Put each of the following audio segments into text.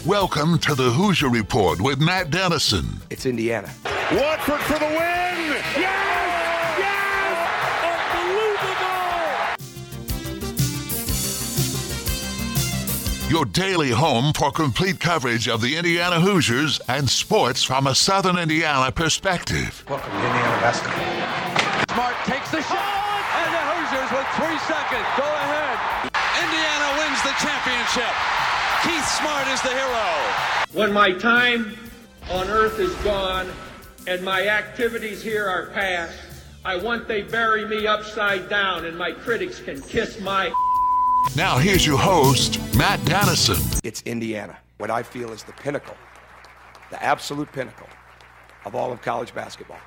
Welcome to the Hoosier Report with Matt Dennison. It's Indiana. Watford for the win! Yes! Yes! Unbelievable! Your daily home for complete coverage of the Indiana Hoosiers and sports from a Southern Indiana perspective. Welcome to Indiana basketball. Smart takes the shot, and the Hoosiers with 3 seconds go ahead. Indiana wins the championship. Keith Smart is the hero. When my time on earth is gone and my activities here are past, I want they bury me upside down and my critics can kiss my. Now here's your host, Matt Dennison. It's Indiana, what I feel is the pinnacle, the absolute pinnacle of all of college basketball.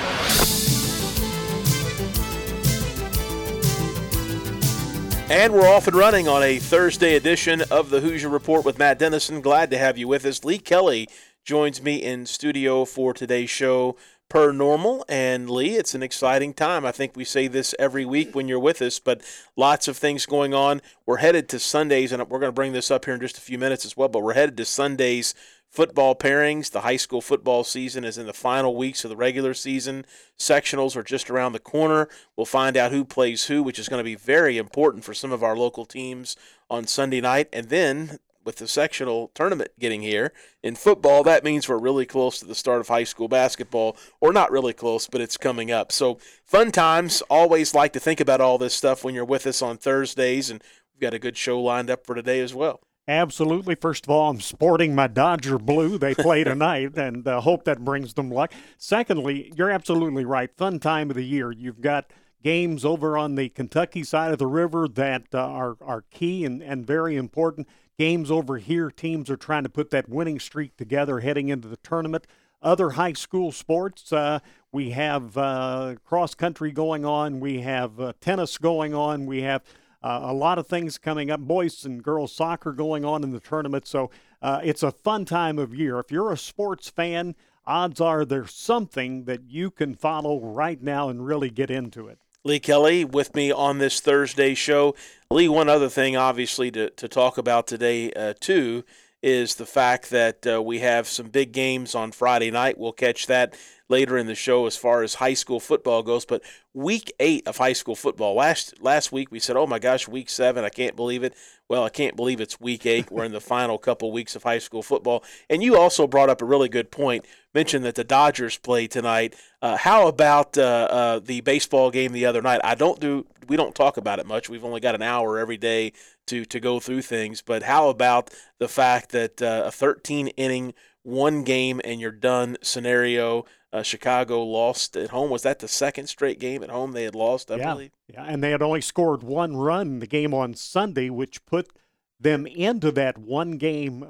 And we're off and running on a Thursday edition of the Hoosier Report with Matt Dennison. Glad to have you with us. Lee Kelly joins me in studio for today's show per normal. And Lee, it's an exciting time. I think we say this every week when you're with us, but lots of things going on. We're headed to Sundays, and we're going to bring this up here in just a few minutes as well, but we're headed to Sundays football pairings. The high school football season is in the final weeks of the regular season. Sectionals are just around the corner. We'll find out who plays who, which is going to be very important for some of our local teams on Sunday night. And then with the sectional tournament getting here in football, that means we're really close to the start of high school basketball, or not really close, but it's coming up. So fun times. Always like to think about all this stuff when you're with us on Thursdays, and we've got a good show lined up for today as well. Absolutely. First of all, I'm sporting my Dodger blue. They play tonight, and hope that brings them luck. Secondly, you're absolutely right. Fun time of the year. You've got games over on the Kentucky side of the river that are key and very important. Games over here, teams are trying to put that winning streak together heading into the tournament. Other high school sports, we have cross country going on. We have tennis going on. We have a lot of things coming up, boys and girls soccer going on in the tournament. So it's a fun time of year. If you're a sports fan, odds are there's something that you can follow right now and really get into it. Lee Kelly with me on this Thursday show. Lee, one other thing obviously to talk about today too is the fact that we have some big games on Friday night. We'll catch that later in the show as far as high school football goes. But week 8 of high school football, last week we said, oh my gosh, week 7, I can't believe it. Well, I can't believe it's week 8. We're in the final couple weeks of high school football. And you also brought up a really good point, mentioned that the Dodgers play tonight. How about the baseball game the other night? We don't talk about it much. We've only got an hour every day to go through things. But how about the fact that a 13-inning, one game and you're done scenario, Chicago lost at home. Was that the second straight game at home they had lost, I believe? Yeah, and they had only scored one run in the game on Sunday, which put them into that one-game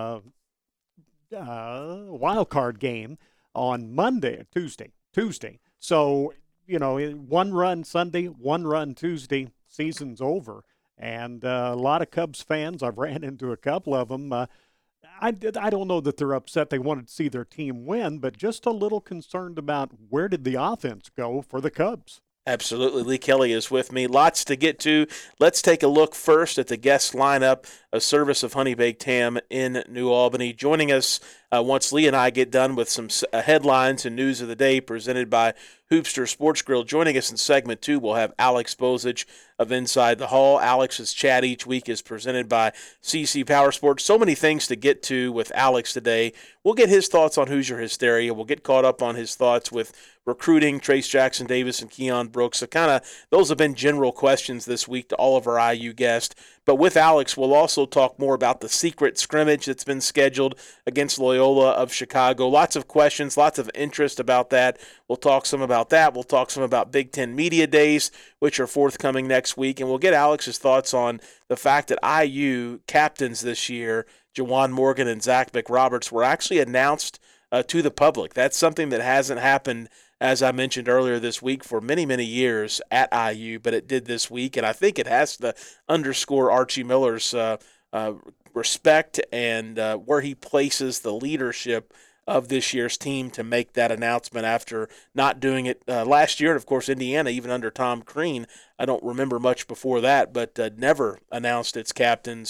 wild card game on Tuesday. So, one run Sunday, one run Tuesday, season's over. And a lot of Cubs fans, I've ran into a couple of them, I don't know that they're upset they wanted to see their team win, but just a little concerned about where did the offense go for the Cubs. Absolutely. Lee Kelly is with me. Lots to get to. Let's take a look first at the guest lineup, a service of Honey Baked Ham in New Albany. Joining us once Lee and I get done with some headlines and news of the day presented by Hoopster Sports Grill. Joining us in segment 2, we'll have Alex Bozich of Inside the Hall. Alex's chat each week is presented by CC Power Sports. So many things to get to with Alex today. We'll get his thoughts on Hoosier Hysteria. We'll get caught up on his thoughts with recruiting, Trace Jackson Davis and Keon Brooks. So those have been general questions this week to all of our IU guests. But with Alex, we'll also talk more about the secret scrimmage that's been scheduled against Loyola of Chicago. Lots of questions, lots of interest about that. We'll talk some about that. We'll talk some about Big Ten Media Days, which are forthcoming next week. And we'll get Alex's thoughts on the fact that IU captains this year, Jawan Morgan and Zach McRoberts, were actually announced to the public. That's something that hasn't happened, as I mentioned earlier this week, for many, many years at IU, but it did this week. And I think it has to underscore Archie Miller's respect and where he places the leadership of this year's team to make that announcement after not doing it last year. And, of course, Indiana, even under Tom Crean, I don't remember much before that, but never announced its captains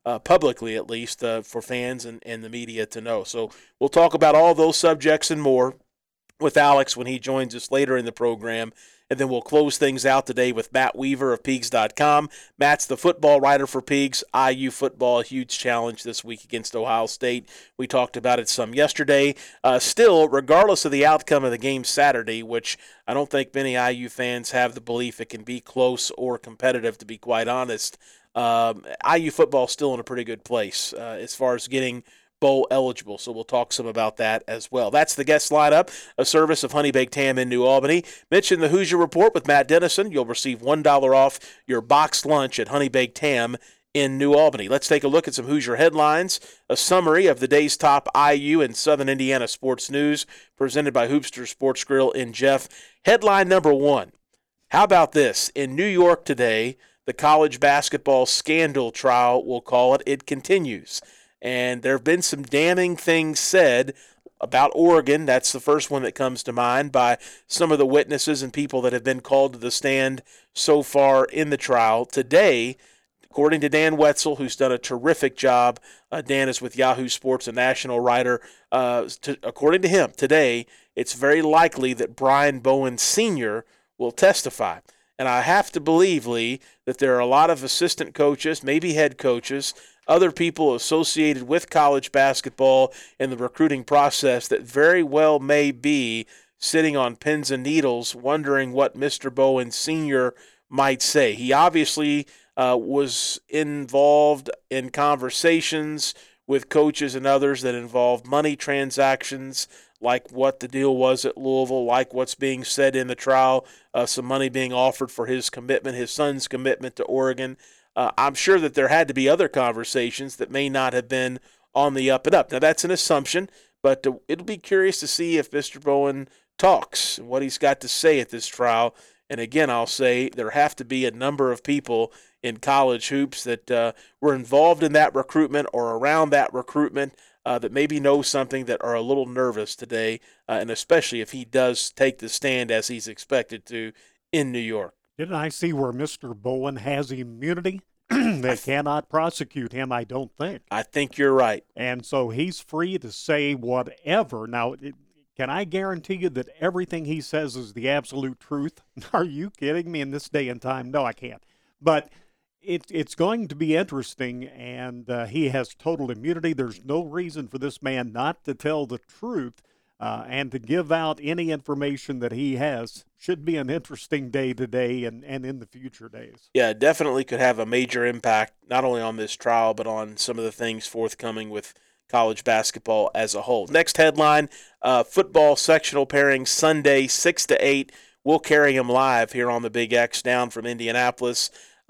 publicly at least, for fans and the media to know. So we'll talk about all those subjects and more with Alex when he joins us later in the program. And then we'll close things out today with Matt Weaver of Peegs.com. Matt's the football writer for Peegs. IU football, a huge challenge this week against Ohio State. We talked about it some yesterday. Still, regardless of the outcome of the game Saturday, which I don't think many IU fans have the belief it can be close or competitive, to be quite honest, IU football is still in a pretty good place as far as getting bowl eligible, so we'll talk some about that as well. That's the guest lineup, a service of Honey Baked Ham in New Albany. Mention the Hoosier Report with Matt Dennison. You'll receive $1 off your boxed lunch at Honey Baked Ham in New Albany. Let's take a look at some Hoosier headlines, a summary of the day's top IU and Southern Indiana sports news, presented by Hoopster Sports Grill in Jeff. Headline number one, how about this? In New York today, the college basketball scandal trial, we'll call it, it continues. And there have been some damning things said about Oregon. That's the first one that comes to mind by some of the witnesses and people that have been called to the stand so far in the trial. Today, according to Dan Wetzel, who's done a terrific job, Dan is with Yahoo Sports, a national writer. According to him, today, it's very likely that Brian Bowen Sr. will testify. And I have to believe, Lee, that there are a lot of assistant coaches, maybe head coaches, other people associated with college basketball in the recruiting process that very well may be sitting on pins and needles wondering what Mr. Bowen Sr. might say. He obviously was involved in conversations with coaches and others that involved money transactions, like what the deal was at Louisville, like what's being said in the trial, some money being offered for his commitment, his son's commitment to Oregon. I'm sure that there had to be other conversations that may not have been on the up and up. Now, that's an assumption, but it'll be curious to see if Mr. Bowen talks and what he's got to say at this trial. And again, I'll say there have to be a number of people in college hoops that were involved in that recruitment or around that recruitment that maybe know something that are a little nervous today, and especially if he does take the stand as he's expected to in New York. Didn't I see where Mr. Bowen has immunity? They cannot prosecute him, I don't think. I think you're right. And so he's free to say whatever. Now, can I guarantee you that everything he says is the absolute truth? Are you kidding me in this day and time? No, I can't. But it's going to be interesting, and he has total immunity. There's no reason for this man not to tell the truth and to give out any information that he has. Should be an interesting day today and in the future days. Yeah, definitely could have a major impact, not only on this trial, but on some of the things forthcoming with college basketball as a whole. Next headline, football sectional pairing Sunday, 6 to 8. We'll carry him live here on the Big X down from Indianapolis.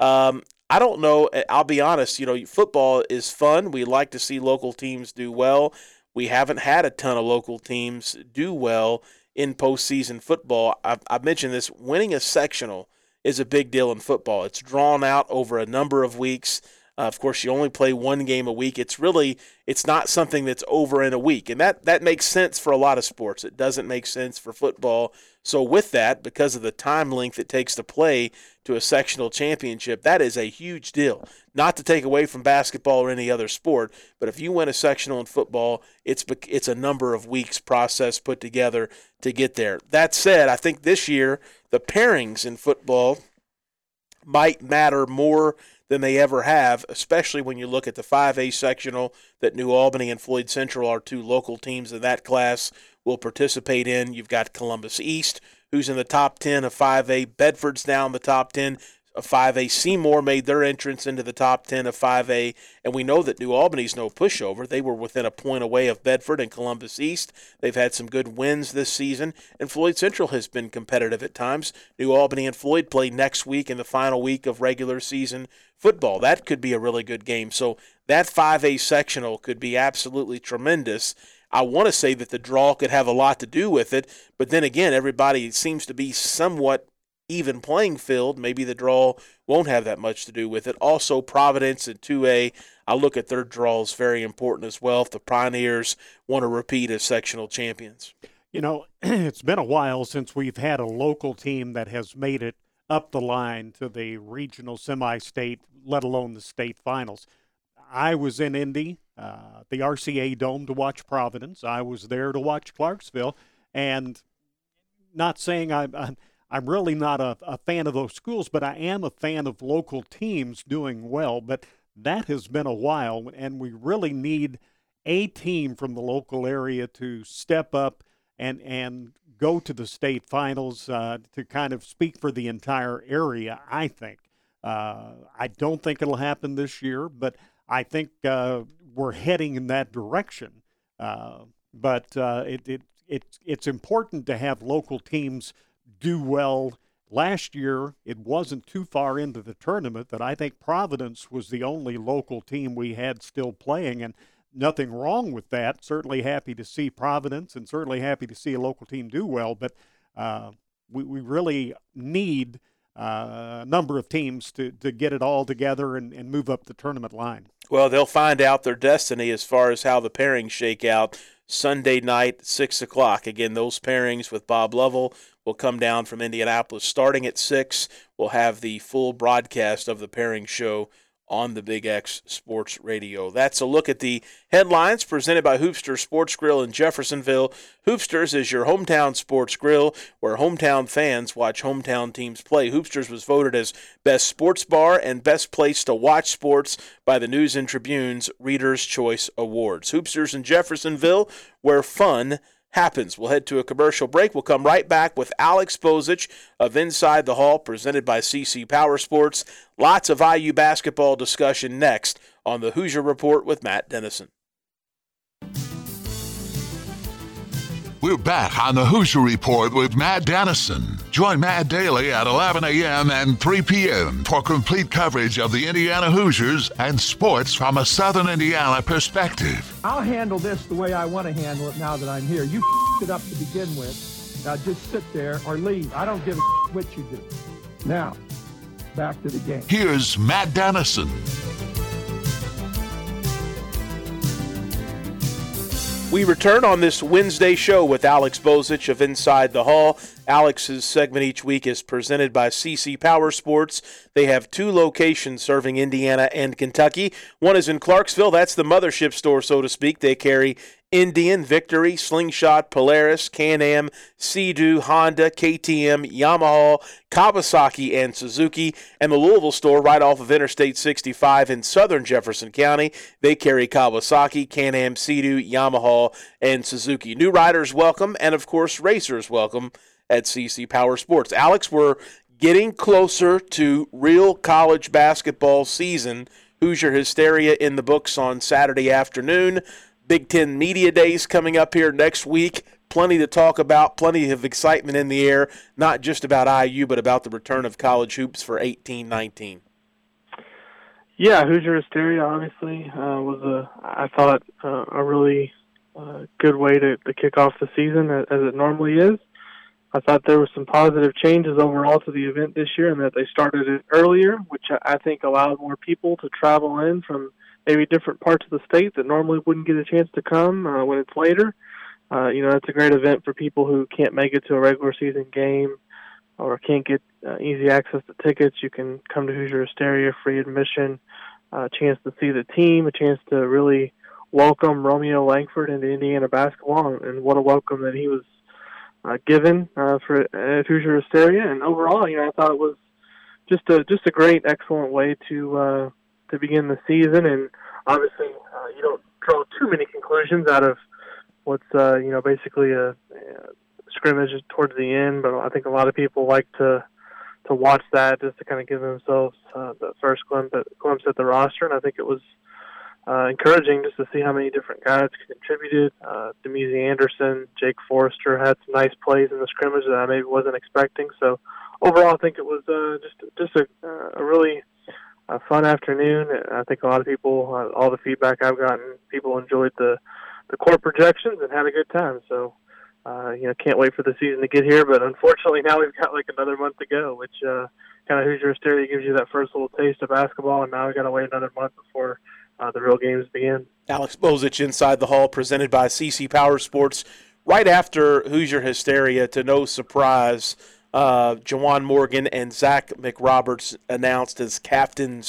I don't know. I'll be honest. Football is fun. We like to see local teams do well. We haven't had a ton of local teams do well in postseason football. I've mentioned this. Winning a sectional is a big deal in football. It's drawn out over a number of weeks. Of course, you only play one game a week. It's not something that's over in a week. And that makes sense for a lot of sports. It doesn't make sense for football. So with that, because of the time length it takes to play to a sectional championship, that is a huge deal. Not to take away from basketball or any other sport, but if you win a sectional in football, it's a number of weeks process put together to get there. That said, I think this year the pairings in football might matter more than they ever have, especially when you look at the 5A sectional that New Albany and Floyd Central are two local teams in that class will participate in. You've got Columbus East, who's in the top 10 of 5A. Bedford's now in the top 10 of 5A. Seymour made their entrance into the top 10 of 5A, and we know that New Albany's no pushover. They were within a point away of Bedford and Columbus East. They've had some good wins this season, and Floyd Central has been competitive at times. New Albany and Floyd play next week in the final week of regular season football. That could be a really good game. So that 5A sectional could be absolutely tremendous. I want to say that the draw could have a lot to do with it, but then again, everybody seems to be somewhat even playing field. Maybe the draw won't have that much to do with it. Also, Providence and 2A, I look at their draw as very important as well if the Pioneers want to repeat as sectional champions. It's been a while since we've had a local team that has made it up the line to the regional semi-state, let alone the state finals. I was in Indy, the RCA Dome, to watch Providence. I was there to watch Clarksville, and not saying I'm really not a fan of those schools, but I am a fan of local teams doing well. But that has been a while, and we really need a team from the local area to step up and go to the state finals to kind of speak for the entire area, I think. I don't think it'll happen this year, but I think we're heading in that direction. But it's important to have local teams do well. Last year, it wasn't too far into the tournament that I think Providence was the only local team we had still playing, and nothing wrong with that. Certainly happy to see Providence and certainly happy to see a local team do well, but we really need a number of teams to get it all together and move up the tournament line. Well, they'll find out their destiny as far as how the pairings shake out Sunday night, 6 o'clock. Again, those pairings with Bob Lovell will come down from Indianapolis starting at 6. We'll have the full broadcast of the pairing show on the Big X Sports Radio. That's a look at the headlines presented by Hoopster Sports Grill in Jeffersonville. Hoopsters is your hometown sports grill where hometown fans watch hometown teams play. Hoopsters was voted as best sports bar and best place to watch sports by the News and Tribune's Reader's Choice Awards. Hoopsters in Jeffersonville, where fun happens. We'll head to a commercial break. We'll come right back with Alex Bozich of Inside the Hall, presented by CC Power Sports. Lots of IU basketball discussion next on the Hoosier Report with Matt Dennison. We're back on the Hoosier Report with Matt Dennison. Join Matt daily at 11 a.m. and 3 p.m. for complete coverage of the Indiana Hoosiers and sports from a Southern Indiana perspective. I'll handle this the way I want to handle it now that I'm here. You it up to begin with. Now just sit there or leave. I don't give a what you do. Now, back to the game. Here's Matt Dennison. We return on this Wednesday show with Alex Bozich of Inside the Hall. Alex's segment each week is presented by CC Power Sports. They have 2 locations serving Indiana and Kentucky. One is in Clarksville. That's the mothership store, so to speak. They carry Indian, Victory, Slingshot, Polaris, Can-Am, Sea-Doo, Honda, KTM, Yamaha, Kawasaki, and Suzuki. And the Louisville store right off of Interstate 65 in southern Jefferson County. They carry Kawasaki, Can-Am, Sea-Doo, Yamaha, and Suzuki. New riders welcome, and of course racers welcome at CC Power Sports. Alex, we're getting closer to real college basketball season. Hoosier Hysteria in the books on Saturday afternoon. Big Ten Media Days coming up here next week. Plenty to talk about, plenty of excitement in the air, not just about IU, but about the return of college hoops for 18-19. Yeah, Hoosier Hysteria obviously was I thought, a really good way to kick off the season as it normally is. I thought there were some positive changes overall to the event this year, and that they started it earlier, which I think allowed more people to travel in from maybe different parts of the state that normally wouldn't get a chance to come when it's later. It's a great event for people who can't make it to a regular season game or can't get easy access to tickets. You can come to Hoosier Hysteria, free admission, a chance to see the team, a chance to really welcome Romeo Langford into Indiana basketball, and what a welcome that he was given for Hoosier Hysteria. And overall, I thought it was just a great, excellent way to begin the season. And obviously, you don't draw too many conclusions out of what's basically a scrimmage towards the end. But I think a lot of people like to watch that just to kind of give themselves the first glimpse at the roster. And I think it was encouraging just to see how many different guys contributed. Demezy Anderson, Jake Forrester had some nice plays in the scrimmage that I maybe wasn't expecting. So overall, I think it was just a really fun afternoon. I think a lot of people, all the feedback I've gotten, people enjoyed the court projections and had a good time. So can't wait for the season to get here. But unfortunately, now we've got like another month to go, which kind of Hoosier Hysteria gives you that first little taste of basketball, and now we've got to wait another month before the real games begin. Alex Bozich Inside the Hall, presented by CC Power Sports. Right after Hoosier Hysteria, to no surprise, Juwan Morgan and Zach McRoberts announced as captains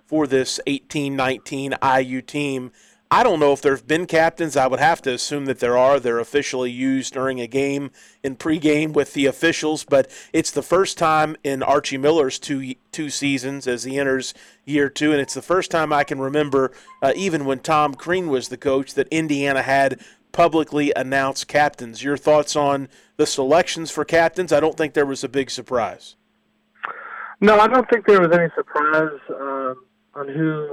for this 18-19 IU team. I don't know if there have been captains. I would have to assume that there are. They're officially used during a game in pregame with the officials, but it's the first time in Archie Miller's two seasons as he enters year 2, and it's the first time I can remember, even when Tom Crean was the coach, that Indiana had publicly announced captains. Your thoughts on the selections for captains? I don't think there was a big surprise. No, I don't think there was any surprise on who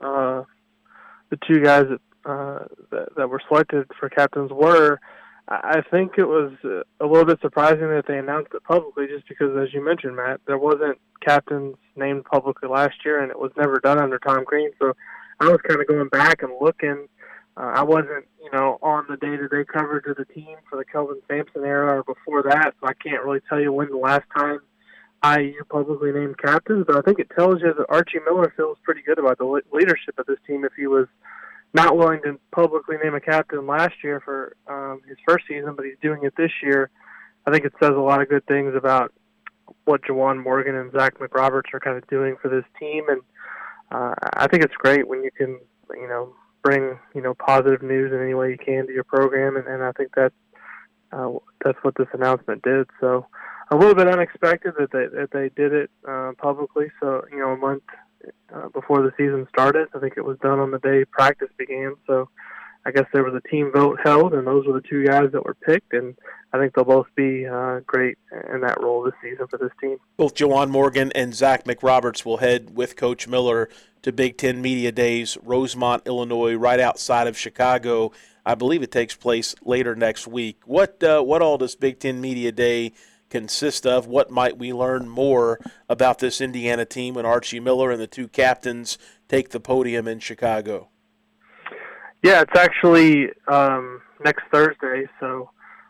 the two guys that were selected for captains were. I think it was a little bit surprising that they announced it publicly, just because, as you mentioned, Matt, there wasn't captains named publicly last year, and it was never done under Tom Crean. So I was kind of going back and looking. I wasn't, on the day-to-day coverage of the team for the Kelvin Sampson era or before that, so I can't really tell you when the last time IU publicly named captains, but I think it tells you that Archie Miller feels pretty good about the leadership of this team. If he was not willing to publicly name a captain last year for his first season, but he's doing it this year, I think it says a lot of good things about what Juwan Morgan and Zach McRoberts are kind of doing for this team. And I think it's great when you can, bring, positive news in any way you can to your program. And I think that's what this announcement did. So a little bit unexpected that they did it publicly. So, a month before the season started. I think it was done on the day practice began. So I guess there was a team vote held, and those were the two guys that were picked, and I think they'll both be great in that role this season for this team. Both Juwan Morgan and Zach McRoberts will head with Coach Miller to Big Ten Media Days, Rosemont, Illinois, right outside of Chicago. I believe it takes place later next week. What all does Big Ten Media Day consist of? What might we learn more about this Indiana team when Archie Miller and the two captains take the podium in Chicago? Yeah, it's actually next Thursday, so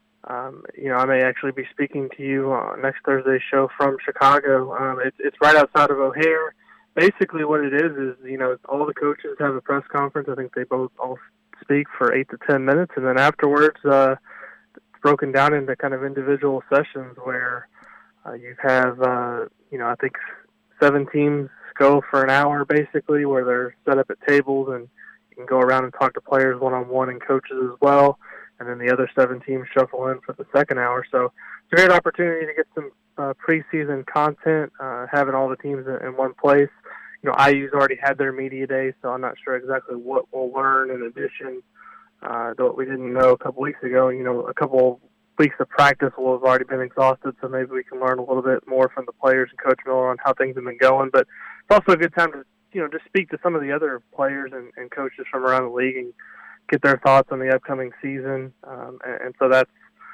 I may actually be speaking to you on next Thursday's show from Chicago. It's right outside of O'Hare. Basically what it is all the coaches have a press conference. I think they both all speak for 8 to 10 minutes, and then afterwards it's broken down into kind of individual sessions where you have, I think 7 teams go for an hour basically, where they're set up at tables and you can go around and talk to players one-on-one and coaches as well. And then the other 7 teams shuffle in for the second hour. So it's a great opportunity to get some preseason content, having all the teams in one place. IU's already had their media day, so I'm not sure exactly what we'll learn in addition to what we didn't know a couple weeks ago. A couple weeks of practice will have already been exhausted, so maybe we can learn a little bit more from the players and Coach Miller on how things have been going. But it's also a good time to just speak to some of the other players and coaches from around the league and get their thoughts on the upcoming season. And so that's,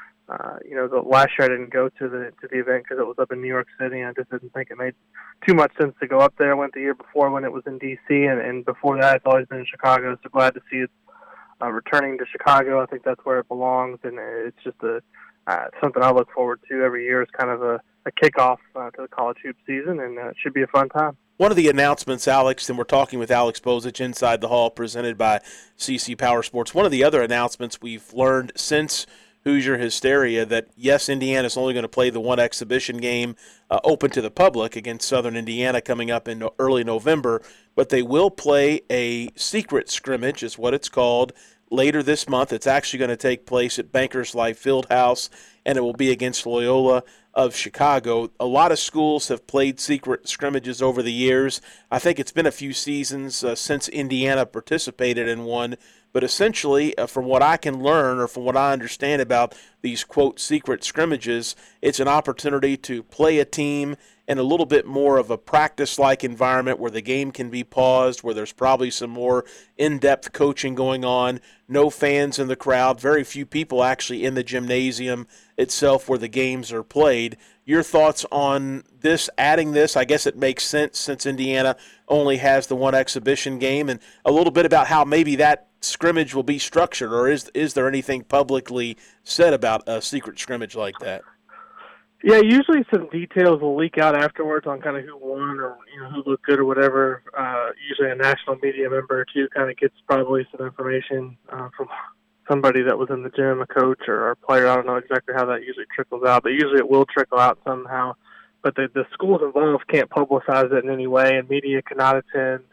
the last year I didn't go to the event because it was up in New York City, and I just didn't think it made too much sense to go up there. I went the year before when it was in D.C., and before that it's always been in Chicago. So glad to see it returning to Chicago. I think that's where it belongs, and it's just something I look forward to every year. It's kind of a kickoff to the college hoop season, and it should be a fun time. One of the announcements, Alex, and we're talking with Alex Bozich inside the hall, presented by CC Power Sports. One of the other announcements we've learned since Hoosier Hysteria that, yes, Indiana's only going to play the one exhibition game open to the public against Southern Indiana coming up in early November, but they will play a secret scrimmage, is what it's called, later this month. It's actually going to take place at Bankers Life Fieldhouse, and it will be against Loyola of Chicago. A lot of schools have played secret scrimmages over the years. I think it's been a few seasons since Indiana participated in one, but essentially, from what I can learn or from what I understand about these, quote, secret scrimmages, it's an opportunity to play a team in a little bit more of a practice-like environment where the game can be paused, where there's probably some more in-depth coaching going on, no fans in the crowd, very few people actually in the gymnasium itself where the games are played. Your thoughts on this, adding this? I guess it makes sense since Indiana only has the one exhibition game, and a little bit about how maybe that scrimmage will be structured, or is there anything publicly said about a secret scrimmage like that? Yeah, usually some details will leak out afterwards on kind of who won or who looked good or whatever. Usually a national media member or two kind of gets probably some information from somebody that was in the gym, a coach or a player. I don't know exactly how that usually trickles out, but usually it will trickle out somehow. But the schools involved can't publicize it in any way, and media cannot attend.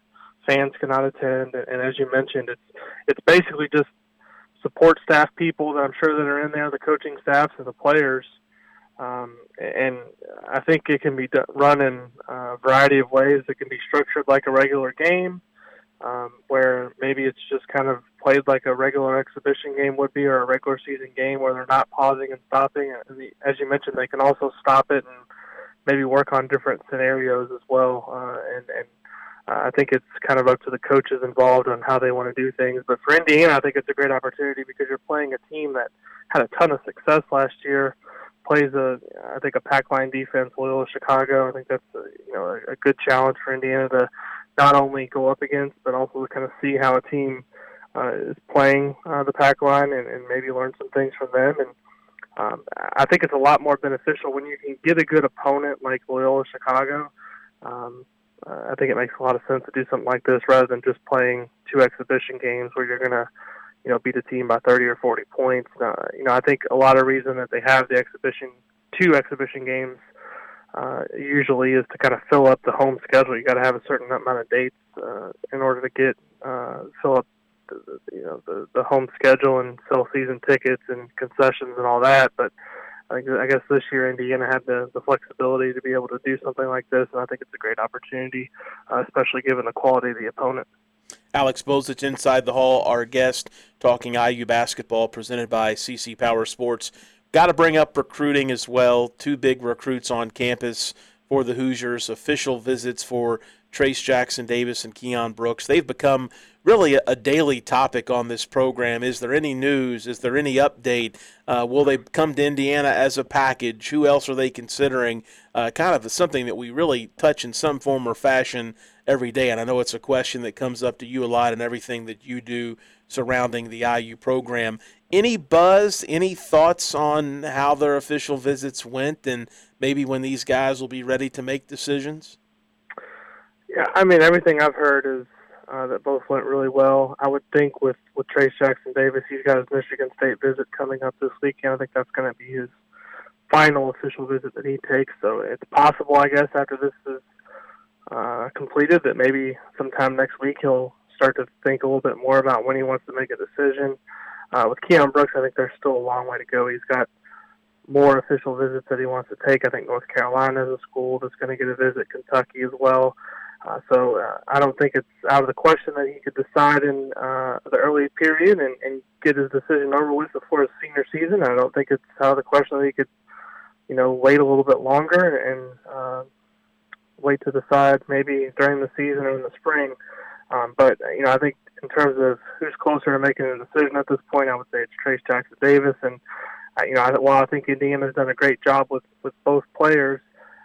fans cannot attend. And as you mentioned, it's basically just support staff people that I'm sure that are in there, the coaching staffs and the players. And I think it can be run in a variety of ways. It can be structured like a regular game, where maybe it's just kind of played like a regular exhibition game would be, or a regular season game where they're not pausing and stopping. And as you mentioned, they can also stop it and maybe work on different scenarios as well. And I think it's kind of up to the coaches involved on how they want to do things. But for Indiana, I think it's a great opportunity because you're playing a team that had a ton of success last year, plays a pack line defense, Loyola Chicago. I think that's a good challenge for Indiana to not only go up against, but also to kind of see how a team is playing the pack line and maybe learn some things from them. And I think it's a lot more beneficial when you can get a good opponent like Loyola Chicago. I think it makes a lot of sense to do something like this rather than just playing 2 exhibition games where you're going to, beat a team by 30 or 40 points. I think a lot of reason that they have the 2 exhibition games usually is to kind of fill up the home schedule. You got to have a certain amount of dates in order to get fill up the home schedule and sell season tickets and concessions and all that. But I guess this year Indiana had the flexibility to be able to do something like this, and I think it's a great opportunity, especially given the quality of the opponent. Alex Bozich inside the hall, our guest, talking IU basketball, presented by CC Power Sports. Got to bring up recruiting as well. 2 big recruits on campus for the Hoosiers, official visits for Trace Jackson Davis and Keon Brooks. They've become really a daily topic on this program. Is there any news? Is there any update? Will they come to Indiana as a package? Who else are they considering? Kind of something that we really touch in some form or fashion every day. And I know it's a question that comes up to you a lot in everything that you do surrounding the IU program. Any buzz, any thoughts on how their official visits went and maybe when these guys will be ready to make decisions? Yeah, I mean, everything I've heard is that both went really well. I would think with Trace Jackson Davis, he's got his Michigan State visit coming up this weekend. I think that's going to be his final official visit that he takes. So it's possible, I guess, after this is completed, that maybe sometime next week he'll start to think a little bit more about when he wants to make a decision. With Keon Brooks, I think there's still a long way to go. He's got more official visits that he wants to take. I think North Carolina is a school that's going to get a visit, Kentucky as well. So I don't think it's out of the question that he could decide in the early period and get his decision over with before his senior season. I don't think it's out of the question that he could, wait a little bit longer and wait to decide maybe during the season or in the spring. But I think in terms of who's closer to making a decision at this point, I would say it's Trace Jackson Davis. And, while I think Indiana's done a great job with both players,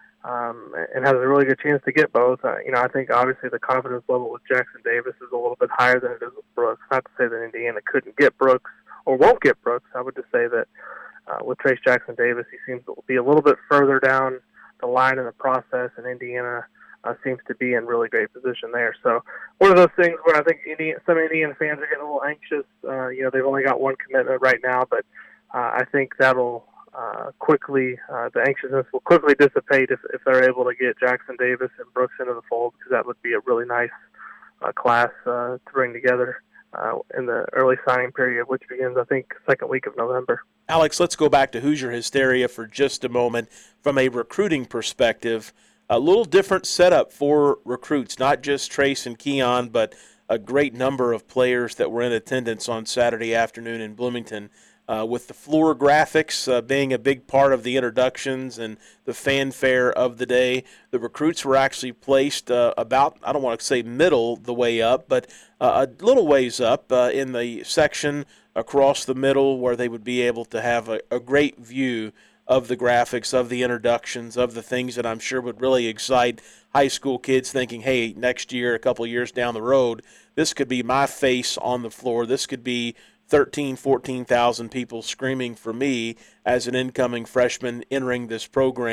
and has a really good chance to get both. I think obviously the confidence level with Jackson Davis is a little bit higher than it is with Brooks. Not to say that Indiana couldn't get Brooks or won't get Brooks. I would just say that with Trace Jackson Davis, he seems to be a little bit further down the line in the process, and Indiana seems to be in really great position there. So one of those things where I think some Indiana fans are getting a little anxious. They've only got one commitment right now, but I think that'll quickly, the anxiousness will quickly dissipate if they're able to get Jackson Davis and Brooks into the fold, because that would be a really nice class to bring together in the early signing period, which begins, I think, second week of November. Alex, let's go back to Hoosier hysteria for just a moment. From a recruiting perspective, a little different setup for recruits, not just Trace and Keon, but a great number of players that were in attendance on Saturday afternoon in Bloomington. With the floor graphics being a big part of the introductions and the fanfare of the day, the recruits were actually placed about, I don't want to say middle the way up, but a little ways up in the section across the middle where they would be able to have a great view of the graphics, of the introductions, of the things that I'm sure would really excite high school kids thinking, hey, next year, a couple years down the road, this could be my face on the floor. This could be 13,000, 14,000 people screaming for me as an incoming freshman entering this program.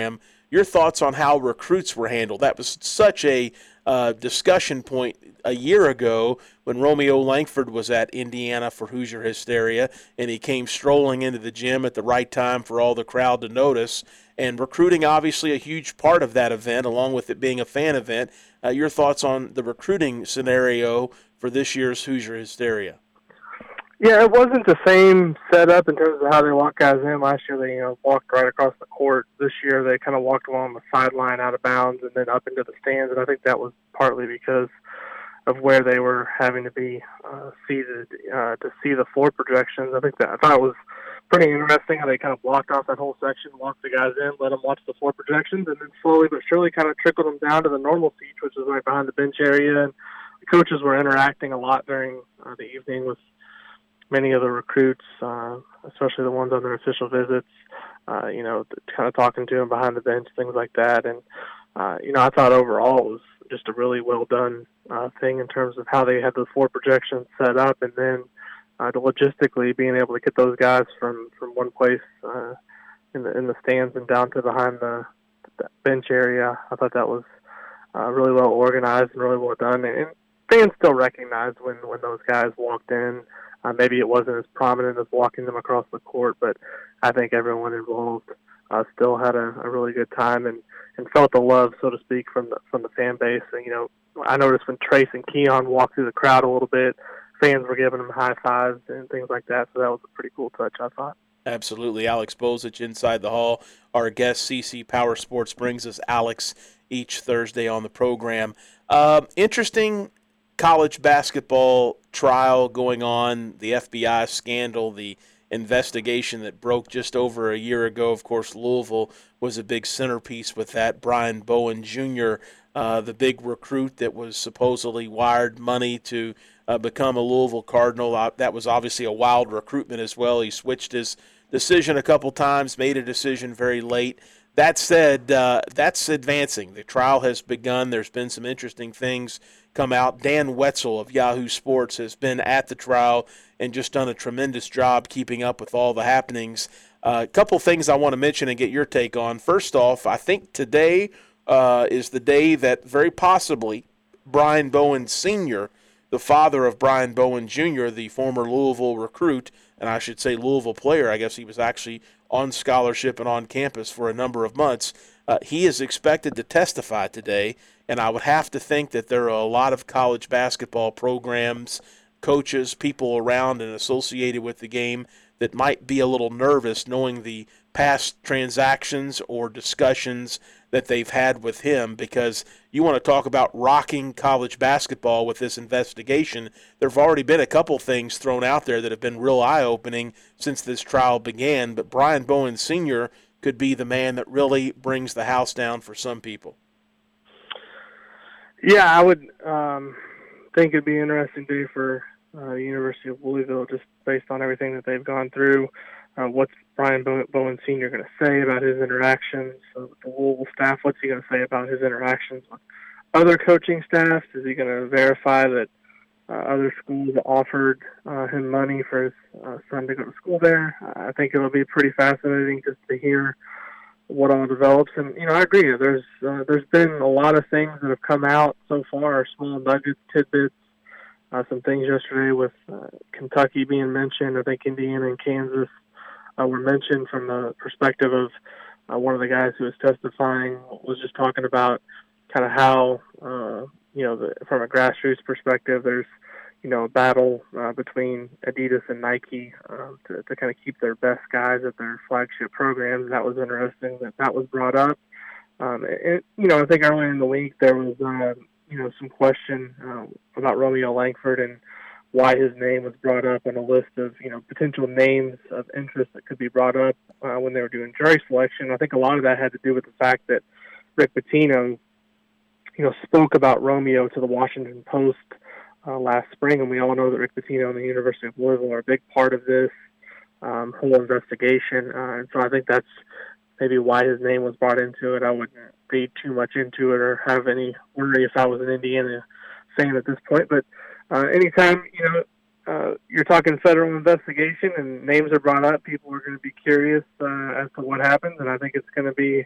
Your thoughts on how recruits were handled? That was such a discussion point a year ago when Romeo Langford was at Indiana for Hoosier Hysteria, and he came strolling into the gym at the right time for all the crowd to notice. And recruiting, obviously, a huge part of that event, along with it being a fan event. Your thoughts on the recruiting scenario for this year's Hoosier Hysteria? Yeah, it wasn't the same setup in terms of how they walked guys in. Last year they walked right across the court. This year they kind of walked along the sideline out of bounds and then up into the stands, and I think that was partly because of where they were having to be seated to see the floor projections. I thought it was pretty interesting how they kind of blocked off that whole section, walked the guys in, let them watch the floor projections, and then slowly but surely kind of trickled them down to the normal seats, which is right behind the bench area. And the coaches were interacting a lot during the evening with many of the recruits, especially the ones on their official visits, kind of talking to them behind the bench, things like that. And, I thought overall it was just a really well done thing in terms of how they had the floor projections set up, and then to logistically being able to get those guys from one place in the stands and down to behind the bench area. I thought that was really well organized and really well done. And fans still recognized when those guys walked in. Maybe it wasn't as prominent as walking them across the court, but I think everyone involved still had a really good time and felt the love, so to speak, from the fan base. And, I noticed when Trace and Keon walked through the crowd a little bit, fans were giving them high fives and things like that. So that was a pretty cool touch, I thought. Absolutely. Alex Bozich inside the hall. Our guest, CC Power Sports, brings us Alex each Thursday on the program. Interesting college basketball trial going on, the FBI scandal, the investigation that broke just over a year ago. Of course, Louisville was a big centerpiece with that. Brian Bowen Jr., the big recruit that was supposedly wired money to become a Louisville Cardinal. That was obviously a wild recruitment as well. He switched his decision a couple times, made a decision very late. That said, that's advancing. The trial has begun. There's been some interesting things come out. Dan Wetzel of Yahoo Sports has been at the trial and just done a tremendous job keeping up with all the happenings. A couple things I want to mention and get your take on. First off, I think today is the day that very possibly Brian Bowen Sr., the father of Brian Bowen Jr., the former Louisville recruit, and I should say Louisville player, I guess he was actually on scholarship and on campus for a number of months. He is expected to testify today, and I would have to think that there are a lot of college basketball programs, coaches, people around and associated with the game that might be a little nervous knowing the past transactions or discussions that they've had with him, because you want to talk about rocking college basketball with this investigation. There have already been a couple things thrown out there that have been real eye-opening since this trial began, but Brian Bowen Sr. could be the man that really brings the house down for some people. Yeah, I would think it'd be an interesting day for the University of Louisville, just based on everything that they've gone through. What's Brian Bowen Sr. going to say about his interactions with the Louisville staff? What's he going to say about his interactions with other coaching staffs? Is he going to verify that other schools offered him money for his son to go to school there? I think it'll be pretty fascinating just to hear what all develops. And, I agree. There's been a lot of things that have come out so far, small nuggets, tidbits, some things yesterday with Kentucky being mentioned. I think Indiana and Kansas were mentioned from the perspective of one of the guys who was testifying was just talking about kind of how, from a grassroots perspective, there's, a battle between Adidas and Nike to kind of keep their best guys at their flagship programs. That was interesting that was brought up. I think earlier in the week there was, some question about Romeo Langford and why his name was brought up on a list of, potential names of interest that could be brought up when they were doing jury selection. I think a lot of that had to do with the fact that Rick Pitino, spoke about Romeo to the Washington Post last spring, and we all know that Rick Pitino and the University of Louisville are a big part of this whole investigation. And so I think that's maybe why his name was brought into it. I wouldn't read too much into it or have any worry if I was an Indiana fan at this point, but anytime, you're talking federal investigation and names are brought up, people are going to be curious as to what happens, and I think it's going to be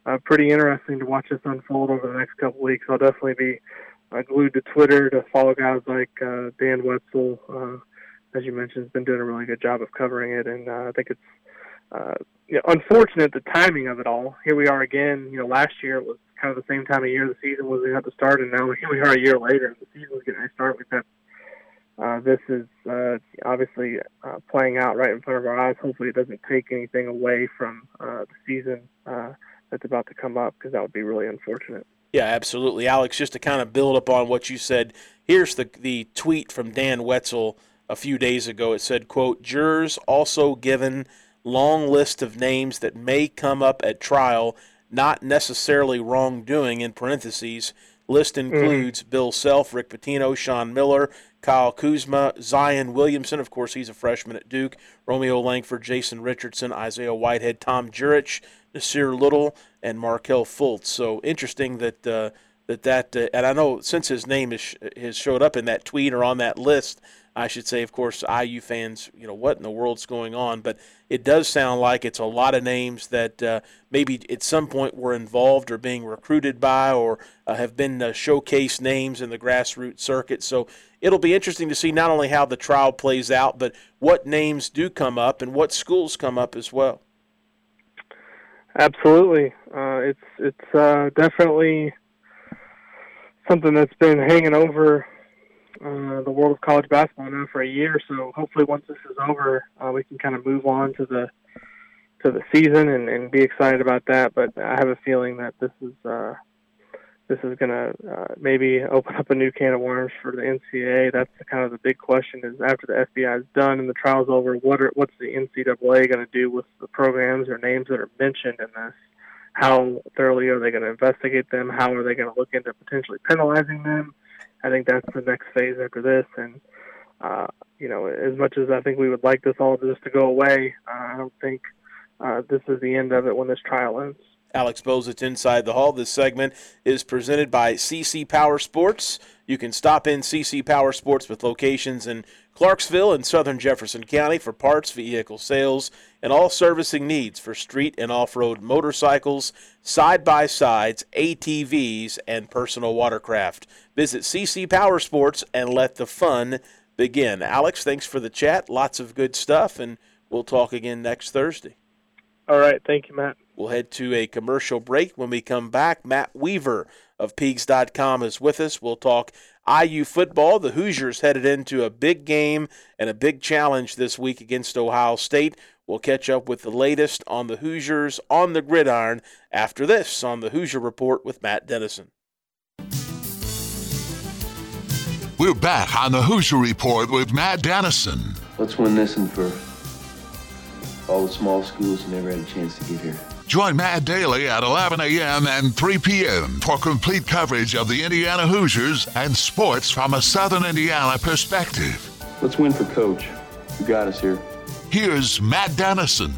pretty interesting to watch this unfold over the next couple of weeks. I'll definitely be glued to Twitter to follow guys like Dan Wetzel, as you mentioned, has been doing a really good job of covering it, and I think it's unfortunate the timing of it all. Here we are again. Last year it was kind of the same time of year the season was at the start, and now here we are a year later, and the season's getting to start. We've got this is obviously playing out right in front of our eyes. Hopefully it doesn't take anything away from the season that's about to come up, because that would be really unfortunate. Yeah, absolutely. Alex, just to kind of build upon what you said, here's the tweet from Dan Wetzel a few days ago. It said, quote, "Jurors also given long list of names that may come up at trial, not necessarily wrongdoing," in parentheses. List includes Bill Self, Rick Pitino, Sean Miller, Kyle Kuzma, Zion Williamson, of course he's a freshman at Duke, Romeo Langford, Jason Richardson, Isaiah Whitehead, Tom Jurich, Nasir Little, and Markel Fultz. So interesting that and I know since his name has showed up in that tweet or on that list, I should say, of course, IU fans, what in the world's going on? But it does sound like it's a lot of names that maybe at some point were involved or being recruited by or have been showcase names in the grassroots circuit. So it'll be interesting to see not only how the trial plays out, but what names do come up and what schools come up as well. Absolutely. It's definitely something that's been hanging over the world of college basketball now for a year. So hopefully once this is over, we can kind of move on to the season and be excited about that. But I have a feeling that this is going to maybe open up a new can of worms for the NCAA. That's kind of the big question, is after the FBI is done and the trial's over, what's the NCAA going to do with the programs or names that are mentioned in this? How thoroughly are they going to investigate them? How are they going to look into potentially penalizing them? I think that's the next phase after this. And, as much as I think we would like this all just to go away, I don't think this is the end of it when this trial ends. Alex Bozich Inside the Hall. This segment is presented by CC Power Sports. You can stop in CC Power Sports with locations in Clarksville and southern Jefferson County for parts, vehicle sales, and all servicing needs for street and off-road motorcycles, side-by-sides, ATVs, and personal watercraft. Visit CC Power Sports and let the fun begin. Alex, thanks for the chat. Lots of good stuff, and we'll talk again next Thursday. All right. Thank you, Matt. We'll head to a commercial break. When we come back, Matt Weaver of Peegs.com is with us. We'll talk IU football. The Hoosiers headed into a big game and a big challenge this week against Ohio State. We'll catch up with the latest on the Hoosiers on the gridiron after this on the Hoosier Report with Matt Dennison. We're back on the Hoosier Report with Matt Dennison. Let's win this one for all the small schools who never had a chance to get here. Join Matt daily at 11 a.m. and 3 p.m. for complete coverage of the Indiana Hoosiers and sports from a Southern Indiana perspective. Let's win for Coach, who got us here. Here's Matt Dennison.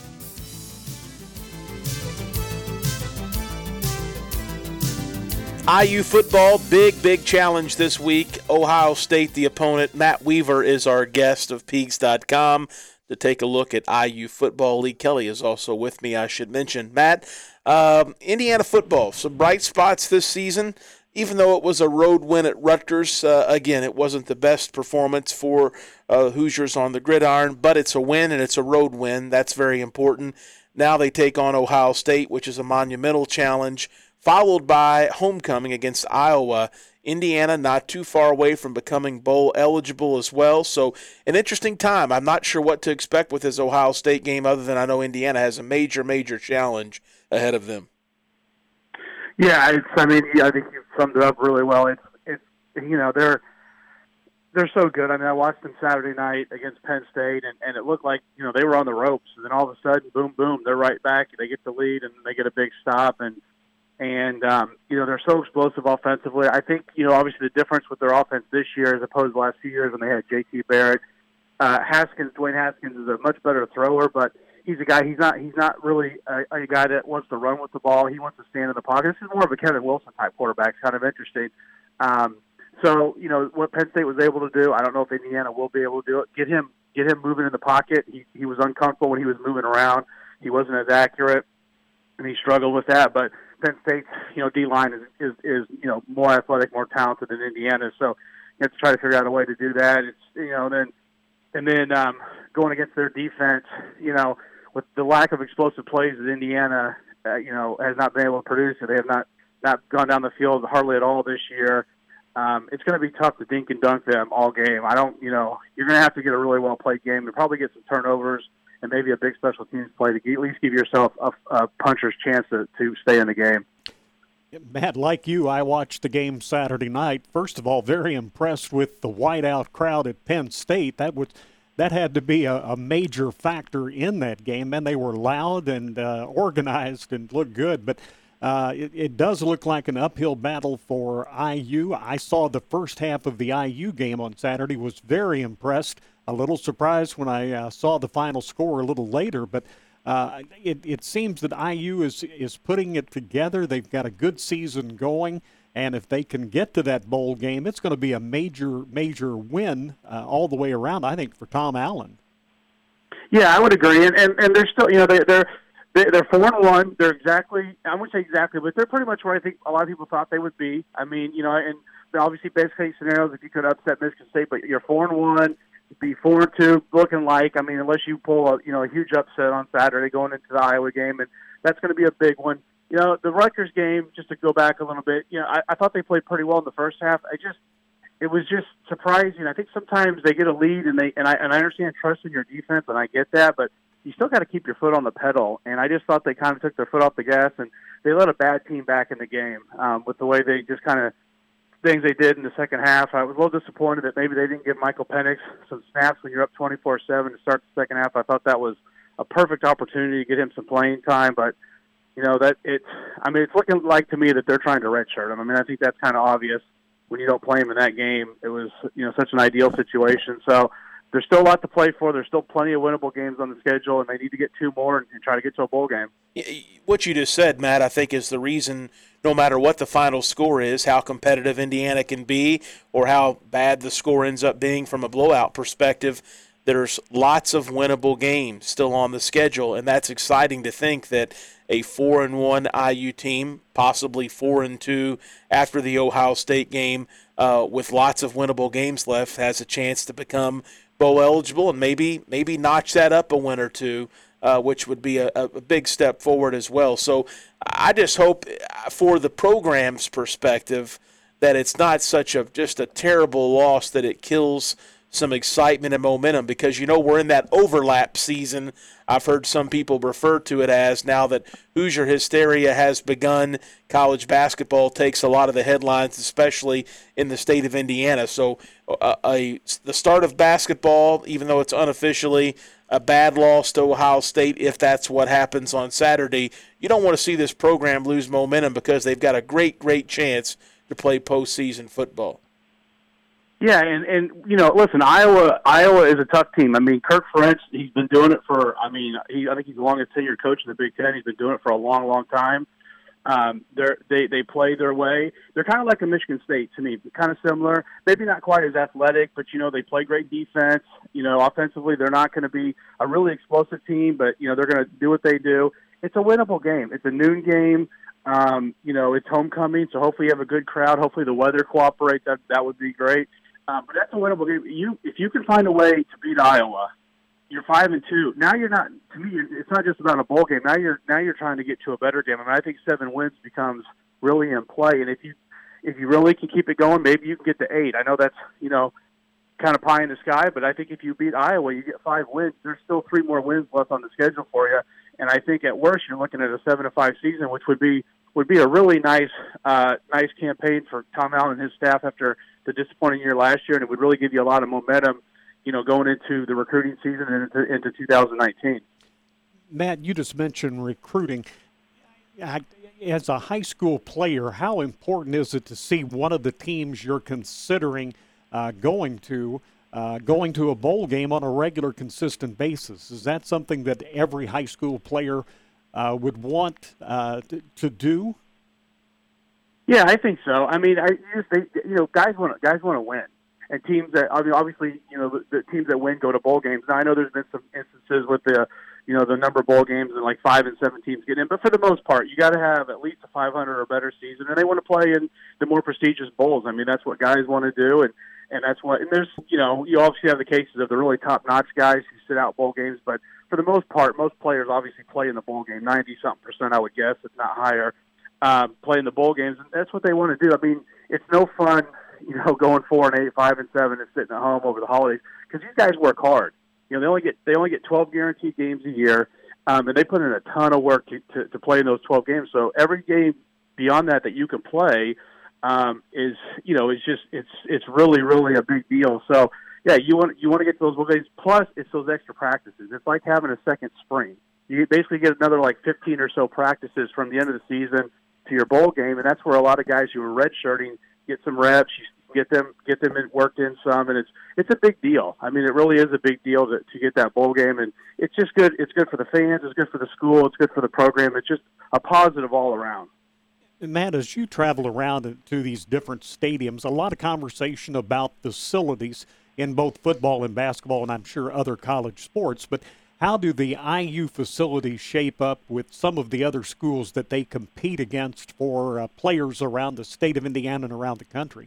IU football, big challenge this week. Ohio State, the opponent. Matt Weaver is our guest of Peegs.com to take a look at IU football. Lee Kelly is also with me, I should mention. Matt, Indiana football, some bright spots this season. Even though it was a road win at Rutgers, again, it wasn't the best performance for Hoosiers on the gridiron, but it's a win and it's a road win. That's very important. Now they take on Ohio State, which is a monumental challenge, followed by homecoming against Iowa. Indiana not too far away from becoming bowl eligible as well. So an interesting time. I'm not sure what to expect with this Ohio State game other than I know Indiana has a major challenge ahead of them. Yeah, I think you've summed it up really well. It's they're so good. I mean, I watched them Saturday night against Penn State, and it looked like, they were on the ropes. And then all of a sudden, boom, they're right back. They get the lead, and they get a big stop. And they're so explosive offensively. I think, obviously the difference with their offense this year as opposed to the last few years when they had J.T. Barrett. Dwayne Haskins is a much better thrower, but he's a guy, he's not really a guy that wants to run with the ball. He wants to stand in the pocket. This is more of a Kevin Wilson-type quarterback. It's kind of interesting. So, what Penn State was able to do, I don't know if Indiana will be able to do it. Get him moving in the pocket. He was uncomfortable when he was moving around. He wasn't as accurate. and he struggled with that. But Penn State's, D-line is more athletic, more talented than Indiana. So you have to try to figure out a way to do that. It's, then going against their defense, with the lack of explosive plays that Indiana, has not been able to produce. They have not gone down the field hardly at all this year. It's going to be tough to dink and dunk them all game. You're going to have to get a really well-played game and probably get some turnovers and maybe a big special teams play to at least give yourself a puncher's chance to stay in the game. Matt, like you, I watched the game Saturday night. First of all, very impressed with the whiteout crowd at Penn State. That had to be a major factor in that game, and they were loud and organized and looked good. But it does look like an uphill battle for IU. I saw the first half of the IU game on Saturday, was very impressed. A little surprised when I saw the final score a little later, but it seems that IU is putting it together. They've got a good season going, and if they can get to that bowl game, it's going to be a major win all the way around, I think, for Tom Allen. Yeah, I would agree, and they're still, they're 4-1. They're exactly, I wouldn't say exactly, but they're pretty much where I think a lot of people thought they would be. I mean, and obviously best case scenarios if you could upset Michigan State, but you're 4-1. Be 4-2 looking like, unless you pull a huge upset on Saturday going into the Iowa game, and that's going to be a big one. The Rutgers game, just to go back a little bit, I thought they played pretty well in the first half. It was just surprising. I think sometimes they get a lead and I understand trusting your defense, and I get that, but you still got to keep your foot on the pedal. And I just thought they kind of took their foot off the gas, and they let a bad team back in the game with the way they just kind of things they did in the second half. I was a little disappointed that maybe they didn't give Michael Penix some snaps when you're up 24-7 to start the second half. I thought that was a perfect opportunity to get him some playing time, but it's looking like to me that they're trying to redshirt him. I think that's kind of obvious when you don't play him in that game. It was such an ideal situation. So there's still a lot to play for. There's still plenty of winnable games on the schedule, and they need to get 2 more and try to get to a bowl game. What you just said, Matt, I think is the reason, no matter what the final score is, how competitive Indiana can be or how bad the score ends up being from a blowout perspective, there's lots of winnable games still on the schedule, and that's exciting to think that a 4-1 IU team, possibly 4-2 after the Ohio State game, with lots of winnable games left, has a chance to become bowl eligible and maybe notch that up a win or two, which would be a big step forward as well. So I just hope for the program's perspective that it's not just a terrible loss that it kills some excitement and momentum, because we're in that overlap season. I've heard some people refer to it as, now that Hoosier hysteria has begun. College basketball takes a lot of the headlines, especially in the state of Indiana. So the start of basketball, even though it's unofficially a bad loss to Ohio State, if that's what happens on Saturday, you don't want to see this program lose momentum, because they've got a great chance to play postseason football. Yeah, and listen, Iowa is a tough team. Kirk Ferentz, he's been doing it for, I think he's the longest tenured coach in the Big Ten. He's been doing it for a long time. They play their way. They're kind of like a Michigan State to me, kind of similar. Maybe not quite as athletic, but they play great defense. Offensively, they're not going to be a really explosive team, but they're going to do what they do. It's a winnable game. It's a noon game. It's homecoming, so hopefully you have a good crowd. Hopefully the weather cooperates. That would be great. But that's a winnable game. If you can find a way to beat Iowa, you're 5-2. Now you're not. To me, it's not just about a bowl game. Now you're trying to get to a better game. I think 7 wins becomes really in play. And if you really can keep it going, maybe you can get to 8. I know that's kind of pie in the sky, but I think if you beat Iowa, you get 5 wins. There's still 3 more wins left on the schedule for you. And I think at worst you're looking at a 7-5 season, which would be a really nice campaign for Tom Allen and his staff after the disappointing year last year, and it would really give you a lot of momentum, going into the recruiting season and into 2019. Matt, you just mentioned recruiting. As a high school player, how important is it to see one of the teams you're considering going to a bowl game on a regular, consistent basis? Is that something that every high school player would want to do? Yeah, I think so. Guys want to win, and teams that obviously the teams that win go to bowl games. Now I know there's been some instances with the the number of bowl games and like 5 and 7 teams get in. But for the most part, you got to have at least a 500 or better season, and they want to play in the more prestigious bowls. I mean, that's what guys want to do, and that's what. And there's, you obviously have the cases of the really top-notch guys who sit out bowl games, but for the most part, most players obviously play in the bowl game. 90-something%, I would guess, if not higher, play in the bowl games, and that's what they want to do. I mean, it's no fun, going 4-8, 5-7, and sitting at home over the holidays because these guys work hard. They only get 12 guaranteed games a year, and they put in a ton of work to play in those 12 games. So every game beyond that you can play is it's really, really a big deal. So yeah, you want to get to those bowl games. Plus, it's those extra practices. It's like having a second spring. You basically get another 15 or so practices from the end of the season to your bowl game, and that's where a lot of guys who are redshirting get some reps. You get them worked in some, and it's a big deal. I mean, it really is a big deal to get that bowl game, and it's just good. It's good for the fans. It's good for the school. It's good for the program. It's just a positive all around. Matt, as you travel around to these different stadiums, a lot of conversation about facilities in both football and basketball, and I'm sure other college sports, but how do the IU facilities shape up with some of the other schools that they compete against for players around the state of Indiana and around the country?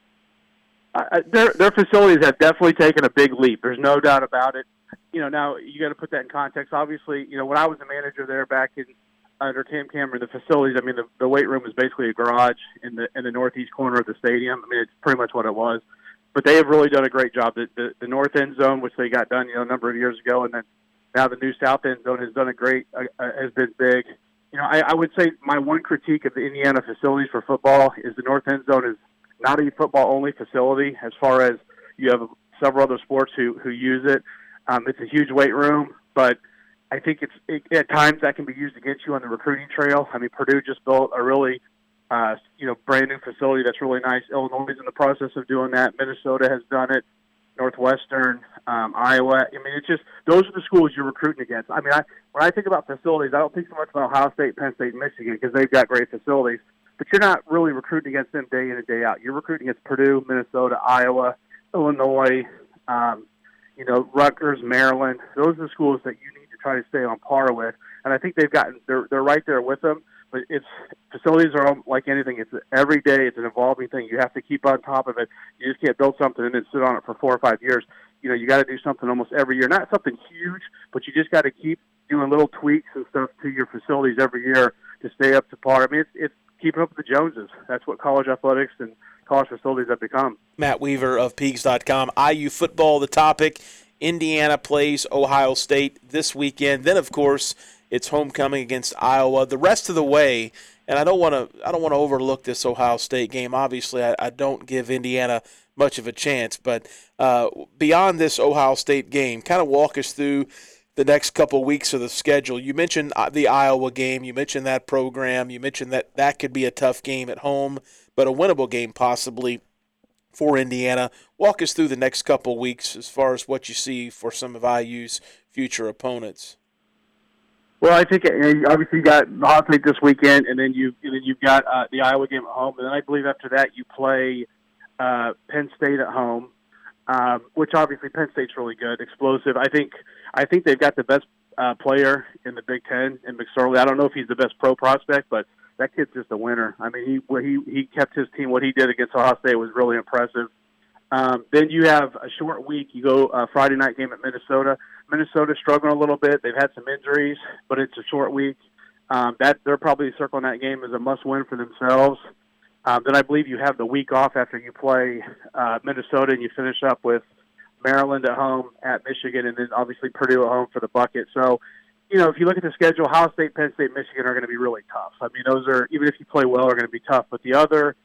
Their facilities have definitely taken a big leap. There's no doubt about it. Now you got to put that in context. Obviously, when I was a manager there back under Cam Cameron, the facilities, I mean, the weight room was basically a garage in the northeast corner of the stadium. I mean, it's pretty much what it was. But they have really done a great job. The north end zone, which they got done, a number of years ago, and then now the new south end zone has done has been big. I would say my one critique of the Indiana facilities for football is the north end zone is not a football-only facility as far as you have several other sports who use it. It's a huge weight room, but I think at times that can be used against you on the recruiting trail. I mean, Purdue just built a really, brand new facility that's really nice. Illinois is in the process of doing that. Minnesota has done it. Northwestern, Iowa. I mean, it's just those are the schools you're recruiting against. I mean, when I think about facilities, I don't think so much about Ohio State, Penn State, and Michigan because they've got great facilities. But you're not really recruiting against them day in and day out. You're recruiting against Purdue, Minnesota, Iowa, Illinois, Rutgers, Maryland. Those are the schools that you need to try to stay on par with. And I think they're right there with them. But facilities are like anything. It's every day. It's an evolving thing. You have to keep on top of it. You just can't build something and then sit on it for 4 or 5 years. You got to do something almost every year. Not something huge, but you just got to keep doing little tweaks and stuff to your facilities every year to stay up to par. I mean, it's keeping up with the Joneses. That's what college athletics and college facilities have become. Matt Weaver of Peegs.com. IU football, the topic. Indiana plays Ohio State this weekend. Then, of course, it's homecoming against Iowa. The rest of the way, and I don't want to overlook this Ohio State game. Obviously, I don't give Indiana much of a chance. But beyond this Ohio State game, kind of walk us through the next couple weeks of the schedule. You mentioned the Iowa game. You mentioned that program. You mentioned that could be a tough game at home, but a winnable game possibly for Indiana. Walk us through the next couple weeks as far as what you see for some of IU's future opponents. Well, I think obviously you got Ohio State this weekend, and then you've got the Iowa game at home, and then I believe after that you play Penn State at home, which obviously Penn State's really good, explosive. I think they've got the best player in the Big Ten in McSorley. I don't know if he's the best pro prospect, but that kid's just a winner. I mean, he kept his team. What he did against Ohio State was really impressive. Then you have a short week. You go Friday night game at Minnesota. Minnesota's struggling a little bit. They've had some injuries, but it's a short week. They're probably circling that game as a must-win for themselves. Then I believe you have the week off after you play Minnesota, and you finish up with Maryland at home, at Michigan, and then obviously Purdue at home for the bucket. So, if you look at the schedule, Ohio State, Penn State, Michigan are going to be really tough. I mean, those are, even if you play well, are going to be tough. But the other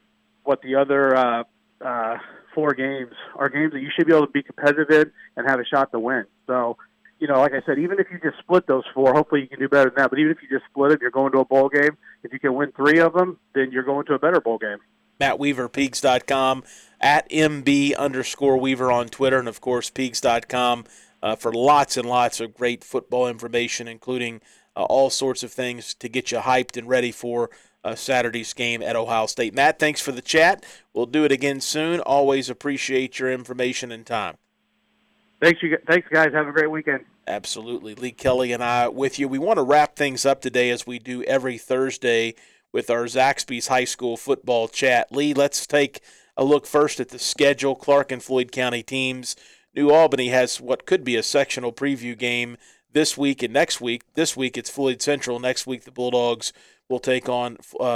4 games are games that you should be able to be competitive in and have a shot to win. So, like I said, even if you just split those 4, hopefully you can do better than that. But even if you just split it, you're going to a bowl game. If you can win 3 of them, then you're going to a better bowl game. Matt Weaver, Peegs.com, at MB_Weaver on Twitter, and, of course, Peegs.com for lots and lots of great football information, including all sorts of things to get you hyped and ready for Saturday's game at Ohio State. Matt, thanks for the chat. We'll do it again soon. Always appreciate your information and time. Thanks, guys. Have a great weekend. Absolutely. Lee Kelly and I with you. We want to wrap things up today as we do every Thursday with our Zaxby's High School football chat. Lee, let's take a look first at the schedule. Clark and Floyd County teams. New Albany has what could be a sectional preview game this week and next week. This week it's Floyd Central. Next week the Bulldogs will take on,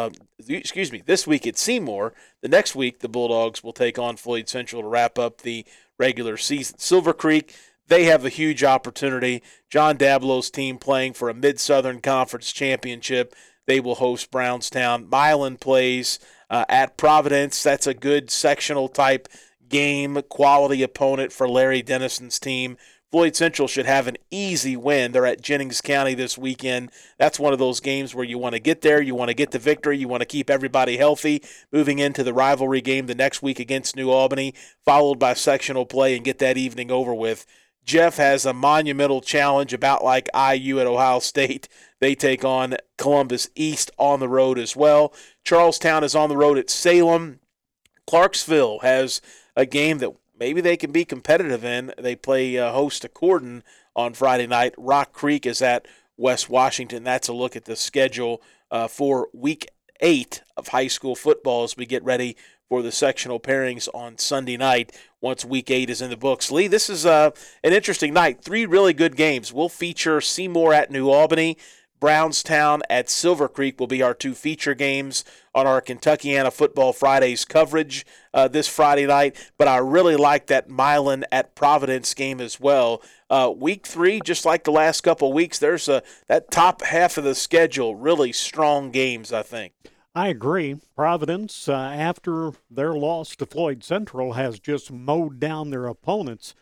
this week it's Seymour. The next week the Bulldogs will take on Floyd Central to wrap up the regular season. Silver Creek, they have a huge opportunity. John Dablow's team playing for a Mid-Southern Conference championship. They will host Brownstown. Milan plays at Providence. That's a good sectional type game, quality opponent for Larry Dennison's team. Floyd Central should have an easy win. They're at Jennings County this weekend. That's one of those games where you want to get there, you want to get the victory, you want to keep everybody healthy moving into the rivalry game the next week against New Albany, followed by sectional play and get that evening over with. Jeff has a monumental challenge about like IU at Ohio State. They take on Columbus East on the road as well. Charlestown is on the road at Salem. Clarksville has a game that maybe they can be competitive in. They play host to Corden on Friday night. Rock Creek is at West Washington. That's a look at the schedule for Week 8 of high school football as we get ready for the sectional pairings on Sunday night once Week 8 is in the books. Lee, this is an interesting night. 3 really good games. We'll feature Seymour at New Albany. Brownstown at Silver Creek will be our 2 feature games on our Kentuckiana Football Fridays coverage this Friday night. But I really like that Milan at Providence game as well. Week 3, just like the last couple of weeks, there's that top half of the schedule, really strong games, I think. I agree. Providence, after their loss to Floyd Central, has just mowed down their opponents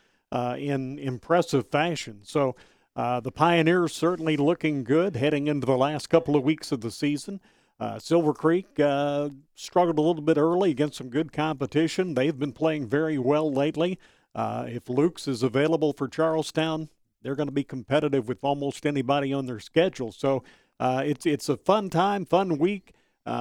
in impressive fashion. So the Pioneers certainly looking good heading into the last couple of weeks of the season. Silver Creek struggled a little bit early against some good competition. They've been playing very well lately. If Luke's is available for Charlestown, they're going to be competitive with almost anybody on their schedule. So it's a fun time, fun week.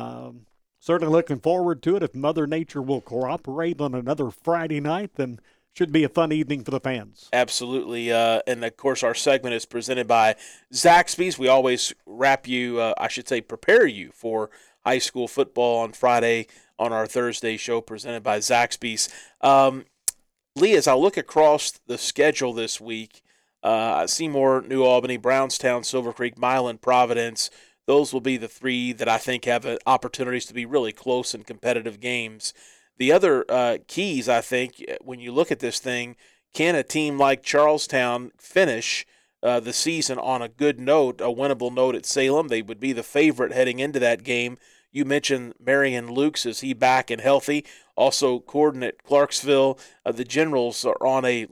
Certainly looking forward to it. If Mother Nature will cooperate on another Friday night, then should be a fun evening for the fans. Absolutely. And, of course, our segment is presented by Zaxby's. We always prepare you for high school football on Friday on our Thursday show presented by Zaxby's. Lee, as I look across the schedule this week, Seymour, New Albany, Brownstown, Silver Creek, Milan, Providence, those will be the 3 that I think have opportunities to be really close and competitive games. The other keys, I think, when you look at this thing, can a team like Charlestown finish the season on a good note, a winnable note at Salem? They would be the favorite heading into that game. You mentioned Marion Lukes. Is he back and healthy? Also, Corden at Clarksville. The Generals are on a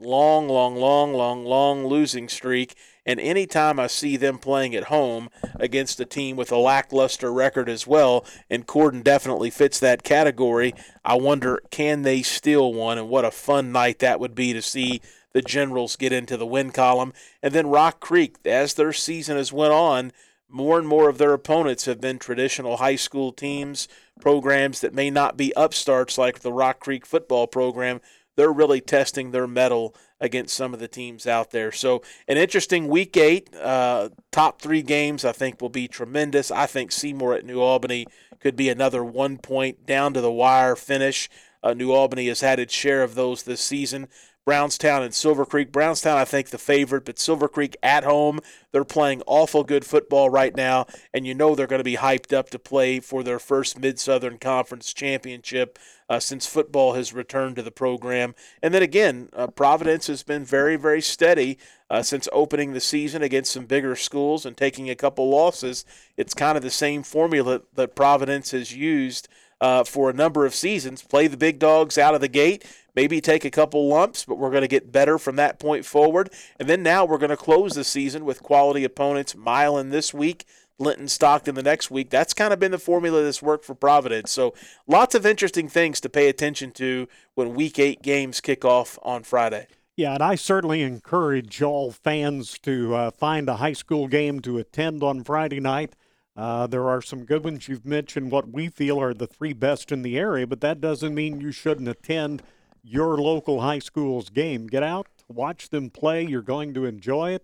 long losing streak. And anytime I see them playing at home against a team with a lackluster record as well, and Corden definitely fits that category, I wonder, can they steal one? And what a fun night that would be to see the Generals get into the win column. And then Rock Creek, as their season has went on, more and more of their opponents have been traditional high school teams, programs that may not be upstarts like the Rock Creek football program. They're really testing their mettle against some of the teams out there. So an interesting Week 8. Top 3 games I think will be tremendous. I think Seymour at New Albany could be another 1-point down-to-the-wire finish. New Albany has had its share of those this season. Brownstown and Silver Creek. Brownstown, I think, the favorite, but Silver Creek at home, they're playing awful good football right now, and you know they're going to be hyped up to play for their first Mid-Southern Conference championship since football has returned to the program. And then again, Providence has been very, very steady since opening the season against some bigger schools and taking a couple losses. It's kind of the same formula that Providence has used for a number of seasons. Play the big dogs out of the gate, maybe take a couple lumps, but we're going to get better from that point forward. And then now we're going to close the season with quality opponents, Milan this week, Linton Stockton the next week. That's kind of been the formula that's worked for Providence. So lots of interesting things to pay attention to when Week 8 games kick off on Friday. Yeah, and I certainly encourage all fans to find a high school game to attend on Friday night. There are some good ones. You've mentioned what we feel are the 3 best in the area, but that doesn't mean you shouldn't attend your local high school's game. Get out, watch them play. You're going to enjoy it.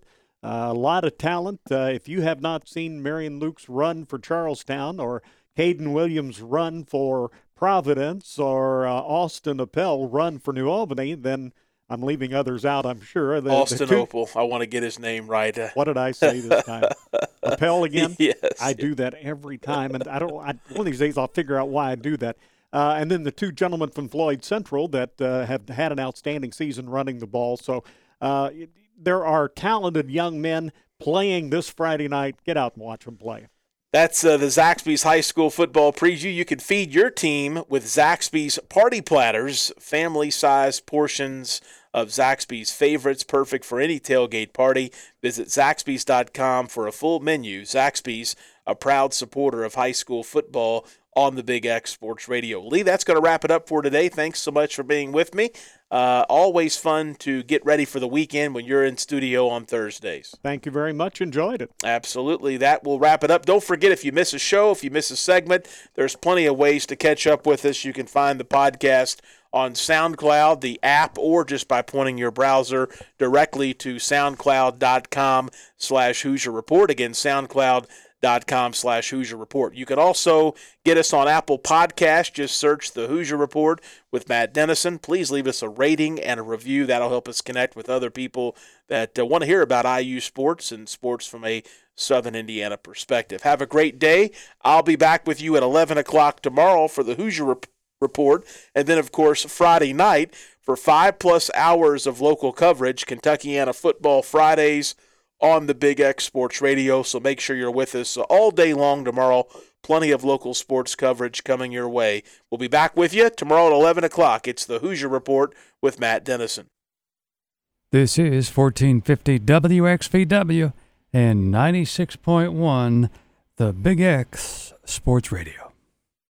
A lot of talent. If you have not seen Marion Luke's run for Charlestown or Caden Williams run for Providence or Austin Appel run for New Albany, then I'm leaving others out, I'm sure. Austin Opel. I want to get his name right. What did I say this time? Appel again? Yes. I do that every time, and one of these days I'll figure out why I do that. And then the two gentlemen from Floyd Central that have had an outstanding season running the ball. So there are talented young men playing this Friday night. Get out and watch them play. That's the Zaxby's High School football preview. You can feed your team with Zaxby's Party Platters, family-sized portions of Zaxby's favorites, perfect for any tailgate party. Visit Zaxby's.com for a full menu. Zaxby's, a proud supporter of high school football on the Big X Sports Radio. Lee, that's going to wrap it up for today. Thanks so much for being with me. Always fun to get ready for the weekend when you're in studio on Thursdays. Thank you very much. Enjoyed it. Absolutely. That will wrap it up. Don't forget, if you miss a show, if you miss a segment, there's plenty of ways to catch up with us. You can find the podcast on SoundCloud, the app, or just by pointing your browser directly to soundcloud.com/Hoosier Report. Again, SoundCloud.com/Hoosier Report. You can also get us on Apple Podcasts. Just search the Hoosier Report with Matt Dennison. Please leave us a rating and a review. That'll help us connect with other people that want to hear about IU sports and sports from a Southern Indiana perspective. Have a great day. I'll be back with you at 11 o'clock tomorrow for the Hoosier Report. And then, of course, Friday night for 5+ hours of local coverage, Kentuckiana Football Fridays on the Big X Sports Radio. So make sure you're with us all day long tomorrow. Plenty of local sports coverage coming your way. We'll be back with you tomorrow at 11 o'clock. It's the Hoosier Report with Matt Dennison. This is 1450 WXVW and 96.1 the Big X Sports Radio.